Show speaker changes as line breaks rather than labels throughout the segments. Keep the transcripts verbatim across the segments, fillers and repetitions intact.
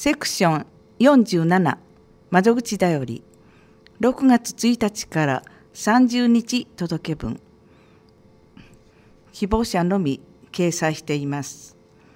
セクションよんじゅうなな窓口だよりろくがつついたちからさんじゅうにち届け分、希望者のみ掲載しています。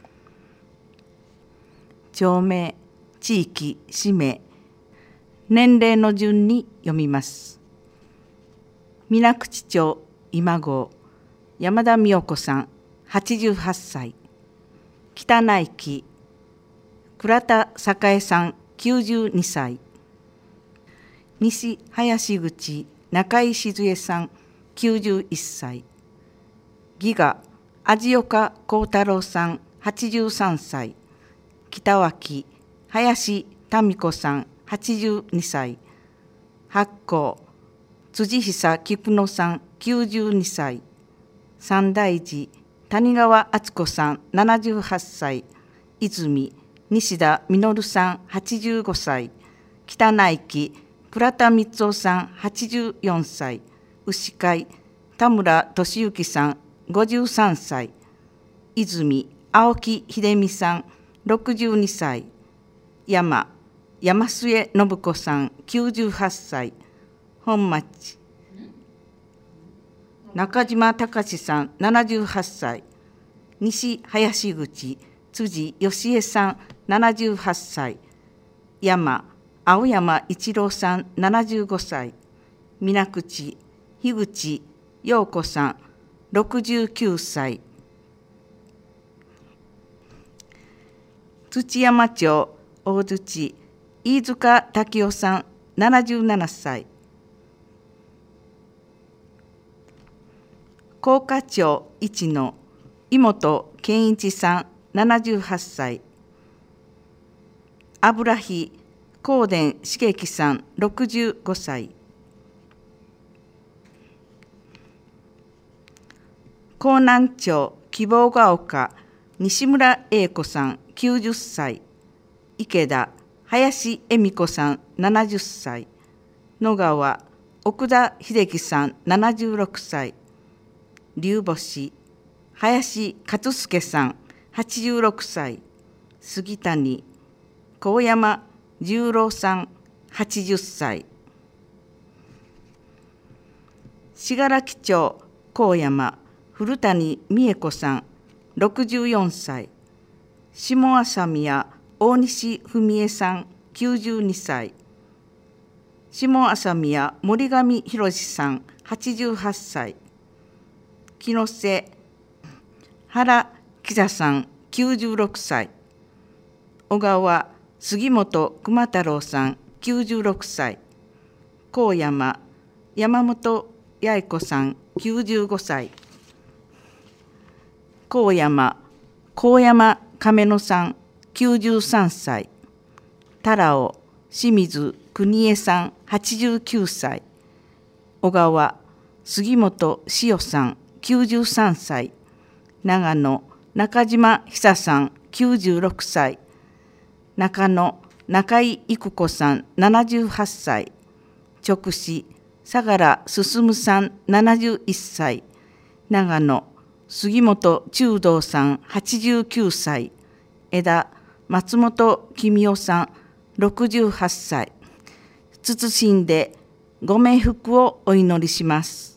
町名、地域、氏名、年齢の順に読みます。水口町今郷山田美代子さんはちじゅうはっさい、北内木倉田栄さんきゅうじゅうにさい、西林口中井静江さんきゅうじゅういっさい、義賀味岡幸太郎さんはちじゅうさんさい、北脇林民子さんはちじゅうにさい、八甲辻久菊野さんきゅうじゅうにさい、三大寺谷川敦子さんななじゅうはっさい、泉西田実さんはちじゅうごさい、北内木倉田光夫さんはちじゅうよんさい、牛飼田村俊之さんごじゅうさんさい、泉青木秀美さんろくじゅうにさい、山山末信子さんきゅうじゅうはっさい、本町中島隆さんななじゅうはっさい、西林口辻義恵さんななじゅうはっさい、山青山一郎さんななじゅうごさい、水口樋口陽子さんろくじゅうきゅうさい、土山町大槌飯塚滝夫さんななじゅうななさい、甲賀町一野妹健一さんななじゅうはっさい、油木高田茂樹さんろくじゅうごさい、江南町希望が丘西村英子さんきゅうじゅっさい、池田林恵美子さんななじゅっさい、野川奥田秀樹さんななじゅうろくさい、龍星林勝介さんはちじゅうろくさい、杉谷高山十郎さんはちじゅっさい、信楽町高山古谷美恵子さんろくじゅうよんさい、下浅宮大西文江さんきゅうじゅうにさい、下浅宮森上博さんはちじゅうはっさい、木の瀬原喜座さんきゅうじゅうろくさい、小川杉本熊太郎さんきゅうじゅうろくさい、高山山本八重子さんきゅうじゅうごさい、高山高山亀野さんきゅうじゅうさんさい、田尾清水邦恵さんはちじゅうきゅうさい、小川杉本しおさんきゅうじゅうさんさい、長野中島久さんきゅうじゅうろくさい、中野中井育子さんななじゅうはっさい、直志相良進さんななじゅういっさい、長野杉本中道さんはちじゅうきゅうさい、枝松本公夫さんろくじゅうはっさい、謹んでご冥福をお祈りします。